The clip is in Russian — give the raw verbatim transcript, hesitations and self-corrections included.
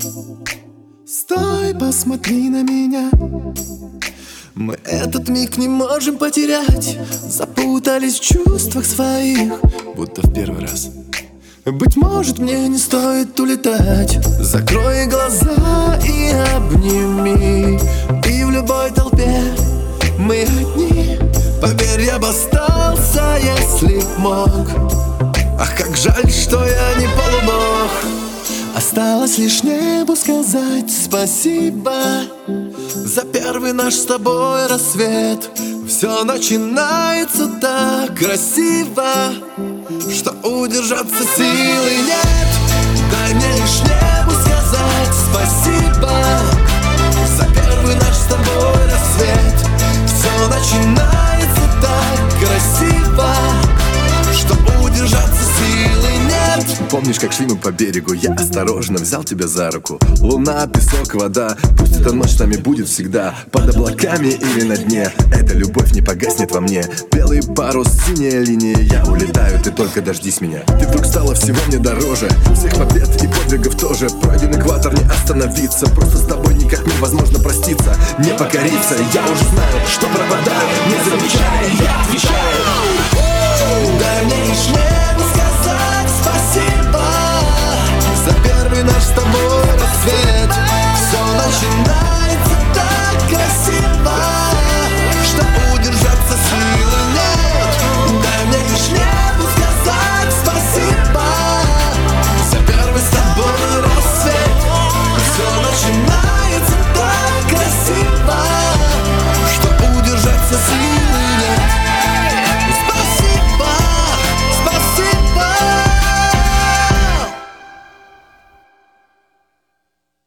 Стой, посмотри на меня. Мы этот миг не можем потерять. Запутались в чувствах своих, будто в первый раз. Быть может, мне не стоит улетать. Закрой глаза и обними. И в любой толпе мы одни. Поверь, я бы остался, если б мог. Ах, как жаль, что я не полубог. Осталось лишь небу сказать спасибо за первый наш с тобой рассвет. Все начинается так красиво, что удержаться силы нет. Дай мне лишь небу сказать спасибо за первый наш с тобой рассвет. Все начинается так красиво, что удержаться силы нет. Помнишь, как шли мы по берегу? Я осторожно взял тебя за руку. Луна, песок, вода. Пусть эта ночь с нами будет всегда. Под облаками или на дне. Эта любовь не погаснет во мне. Белый парус, синяя линия. Я улетаю, ты только дождись меня. Ты вдруг стала всего мне дороже. Всех побед и подвигов тоже. Пройден экватор, не остановиться. Просто с тобой никак невозможно проститься. Не покориться, я уже знаю, что пропадаю. Не замечая, я отвечаю.